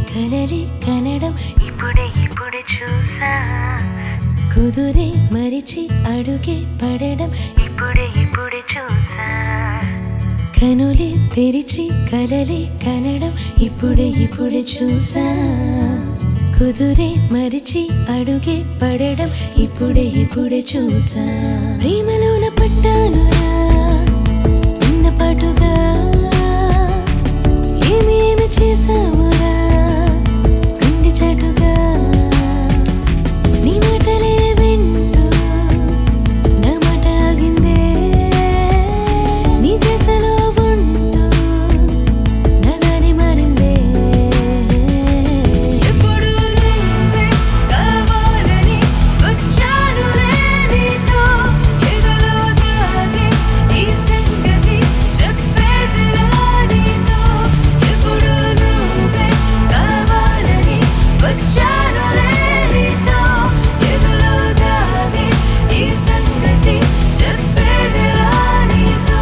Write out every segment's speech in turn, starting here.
కలలి కనడం ఇప్పుడే చూసా కుదురే మరిచి అడుగే పడడం ఇప్పుడే చూసా కనులే తెరిచి కలలి కనడం ఇప్పుడే చూసా కుదురే మరిచి అడుగే పడడం ఇప్పుడే చూసా ప్రేమలోన పట్టానురా పాటుగా ఏమి చేసావురా గుండె చాటుగా నీ మాటలే వింటూ నా మాట ఆగిందే నీ చేసలో ఉంటూ నా దారి మారిందే ఎప్పుడు నువ్వే కావాలని వచ్చానులే నీతో ఎదలో దాగే ఈ సంగతి చెప్పేదిలా నీతో ఎప్పుడు నువ్వే కావాలని వచ్చానులే నీతో ఎదలో దాగే ఈ సంగతి చెప్పేదిలా నీతో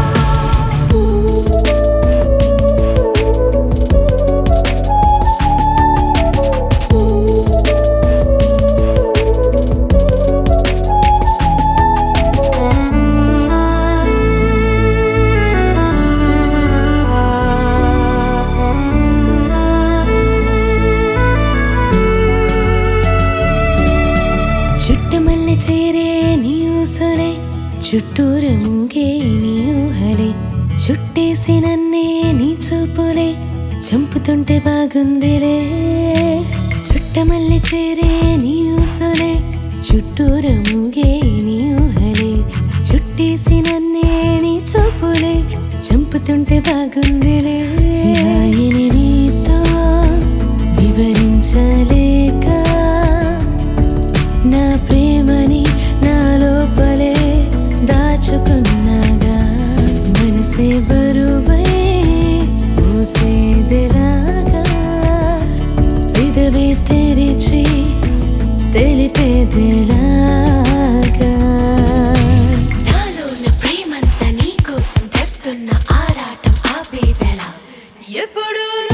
చుట్టుమల్లె చేరే నీ ఊసలే చుట్టూరు మూగే నీ ఊహలే చుట్టేసి నన్నే నీ చూపులే చంపుతుంటే బాగుందిలే చుట్టమల్లె చేరే నీ ఊసలే చుట్టూరు మూగే నీ ఊహలే చుట్టేసి నన్నే నీ చూపులే చంపుతుంటే బాగుందిలే రాయిని నీతో వివరించలేక నా ప్రేమని నా లోపలే దాచుకున్నాగా మనసే బరువై మూసేదిలాగా పెదవే తెరిచి తెలిపేదిలాగా నాలో నా ప్రేమంతా నీకోసం తెస్తున్న ఆరాటం ఆపేదెలా ఎప్పుడు